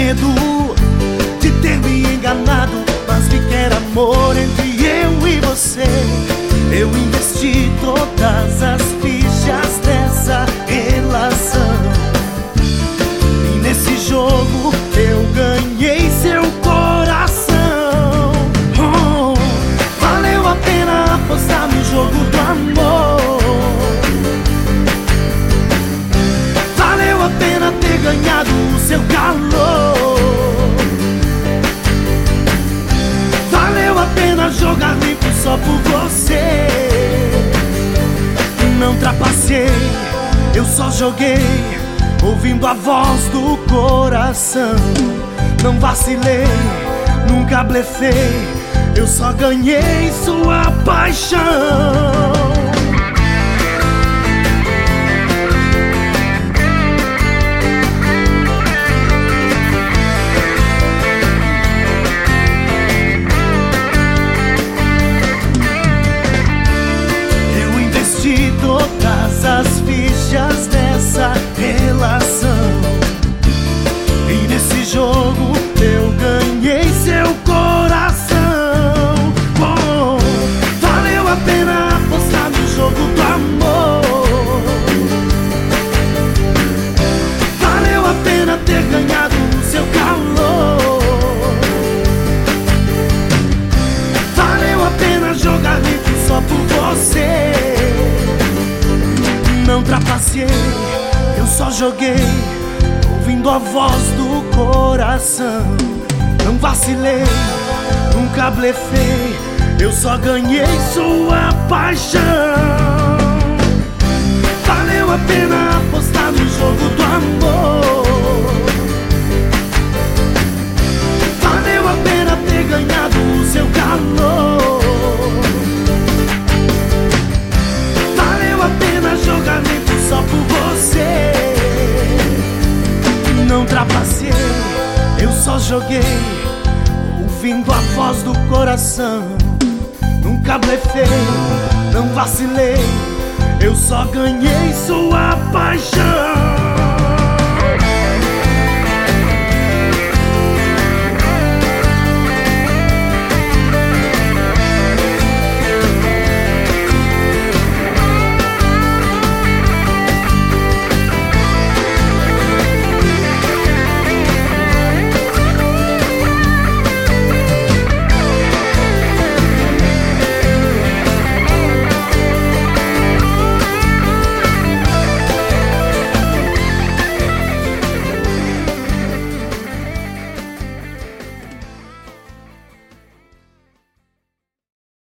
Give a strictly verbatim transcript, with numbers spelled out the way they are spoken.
medo de ter me enganado, mas vi que era amor entre eu e você. Eu investi todas as fichas dessa relação, e nesse jogo eu ganhei seu coração. Oh, valeu a pena apostar no jogo do amor. Valeu a pena ter ganhado o seu calor. Valeu a pena jogar limpo só por você. Não trapacei, eu só joguei, ouvindo a voz do coração. Não vacilei, nunca blefei, eu só ganhei sua paixão. Todas as fichas dessa relação, e nesse jogo eu ganhei seu coração. Oh, valeu a pena apostar no jogo do amor. Valeu a pena ter ganhado o seu calor. Valeu a pena jogar limpo só por você. Não trapacei, eu só joguei, ouvindo a voz do coração. Não vacilei, nunca blefei, eu só ganhei sua paixão. Valeu a pena apostar no jogo do amor. Valeu a pena ter ganhado o seu calor. Jogar limpo só por você. Não trapacei, eu só joguei, ouvindo a voz do coração. Nunca blefei, não vacilei, eu só ganhei sua paixão.